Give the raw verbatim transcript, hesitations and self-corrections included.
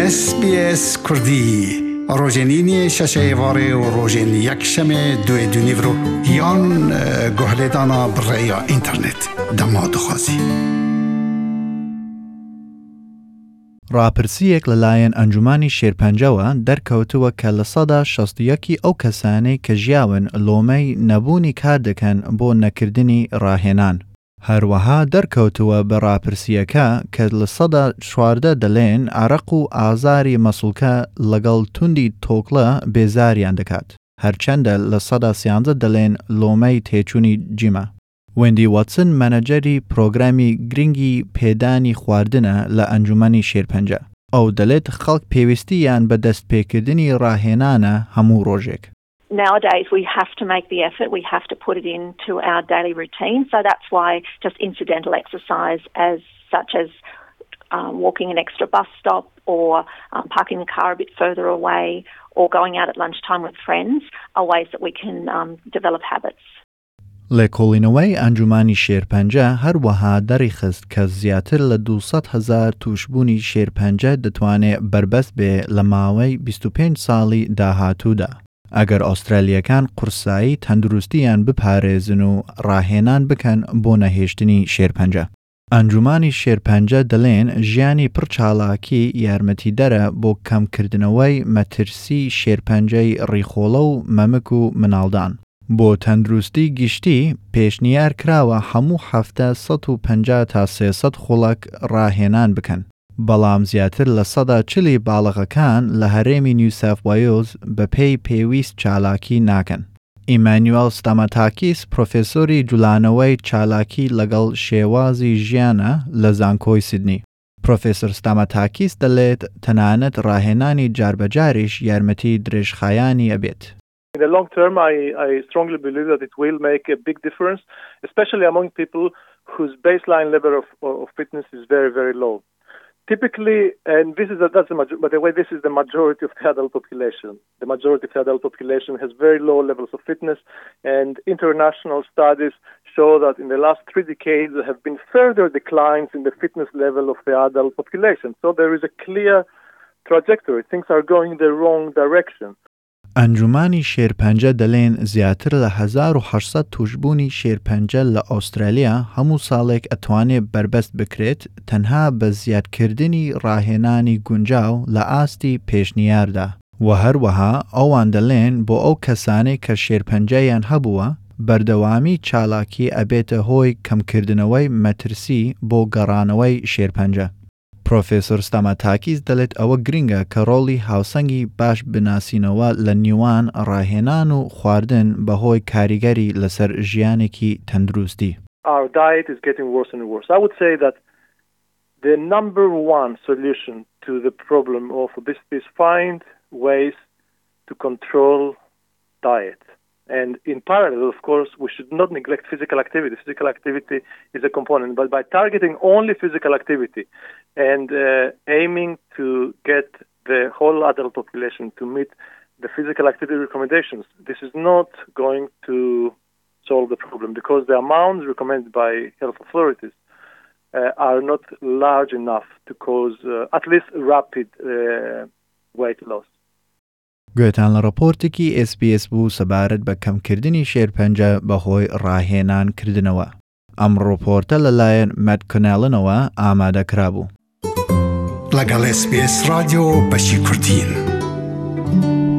اس بی اس کردی روزنینی ششه واره و روزن یک شمه دوی دونیورو یان گهلدانا برای اینترنت دماد خوازی راپرسیەک لەلایەن ئەنجومانی شێرپەنجەوە دەرکەوتووە کە لە سەدا شەست و یەکی ئەو کەسانەی کە ژیاون لۆمەی نەبوونی کار دەکەن بۆ نەکردنی ڕاهێنان. هەروەها دەرکەوتووە بە راپرسیەکە کە لە سەدا چواردە دەڵێن عەرەق و ئازاری مەسوولکە لەگەڵ توندی تۆکڵە بێزاریان دەکات. هەرچەندە لە سەدا سیانزە دەڵێن لۆمەی تێچوونی جیمە. وێندی واتسن مەنەجەری پرۆگرامی گرنگی پێدانی خواردنە لە ئەنجومەنی شێرپەنجە. ئەو دەڵێت خەڵک پێویستیان بە دەستپێکردنی ڕاهێنانە هەموو ڕۆژێک. Nowadays, we have to make the effort, we have to put it into our daily routine. So that's why just incidental exercise as such as um, walking an extra bus stop or um, parking the car a bit further away or going out at lunchtime with friends are ways that we can um, develop habits. لێکۆڵینەوەی ئەنجومانی شێرپەنجە هەروەها دەڕیخست کە زیاتر لە دووسەد هەزار توشبوونی شێرپەنجە دەتوانێت بربەست بێ لە ماوەی بیست و پێنج ساڵی داهاتوودا. ئەگەر ئۆسترالیەکان قورسایی تەندروستیان بپارێزن و ڕاهێنان بکەن بۆ نەهێشتنی شێرپەنجە. ئەنجومانی شێرپەنجە دەڵێن ژیانی پڕ چالاکی یارمەتیدەرە بۆ کەمکردنەوەی مەترسی شێرپەنجەی ڕیخۆڵە و مەمک و مناڵدان. بۆ تەندروستی گشتی پێشنیار کراوە هەموو هەفتە سەد و پەنجا تا سێسەد خوڵک ڕاهێنان بکەن. بەڵام زیاتر لە سەدا چلی باڵغەکان لە هەرێمی نیو ساوث وێلز بەپێی پێویست چالاکی ناکەن. ئیمانوێل ستاماتاکیس پرۆفێسۆری جوڵانەوەی چالاکی لەگەڵ شێوازی ژیانە لە زانکۆی سیدنی. پرۆفێسۆر ستاماتاکیس دەڵێت تەنانەت ڕاهێنانی جاربەجاریش یارمەتی درێژخایانی ئەبێت. In the long term, I, I strongly believe that it will make a big difference, especially among people whose baseline level of, of fitness is very, very low. Typically, and this is a, that's the major, by the way, this is the majority of the adult population. The majority of the adult population has very low levels of fitness, and international studies show that in the last three decades there have been further declines in the fitness level of the adult population. So there is a clear trajectory. Things are going in the wrong direction. ئەنجومانی شێرپەنجە دەڵێن زیاتر لە هەزار و هەشسەد توشبوونی شێرپەنجە لە ئۆسترالیا هەموو ساڵێک ئەتوانێت بربەست بکرێت تەنها بە زیادکردنی ڕاهێنانی گونجاو لە ئاستی پێشنیاردا. و هەروەها ئەوان دەڵێن بۆ ئەو کەسانەی کە شێرپەنجەیان هەبووە بەردەوامی چالاکی ئەبێتە هۆی کەمکردنەوەی مەترسی بۆ گەڕانەوەی شێرپەنجە. پرۆفێسۆر ستاماتاکیس دەڵێت ئەوە گرنگە کە ڕۆڵی هاوسەنگی باش بناسینەوە لە نیوان ڕاهێنان و خواردن بەهۆی کاریگەری لەسەر ژیانێکی تەندروستی. Our diet is getting worse and worse. I would say that the number one solution to the problem of obesity is find ways to control diet. And in parallel, of course, we should not neglect physical activity. Physical activity is a component, but by targeting only physical activity and uh, aiming to get the whole adult population to meet the physical activity recommendations, this is not going to solve the problem because the amounts recommended by health authorities uh, are not large enough to cause uh, at least rapid uh, weight loss. گوێتان لە ڕپۆرتێکی ئێس بی ئێس بوو سەبارەت بە کەمکردنی شێرپەنجە بەهۆی ڕاهێنان کردنەوە. ئەم ڕپۆرتە لەلایەن مەت کۆنێڵنەوە ئامادەکرا بوو. لەگەڵ اس بی اس رادیۆ بەشی کوردین.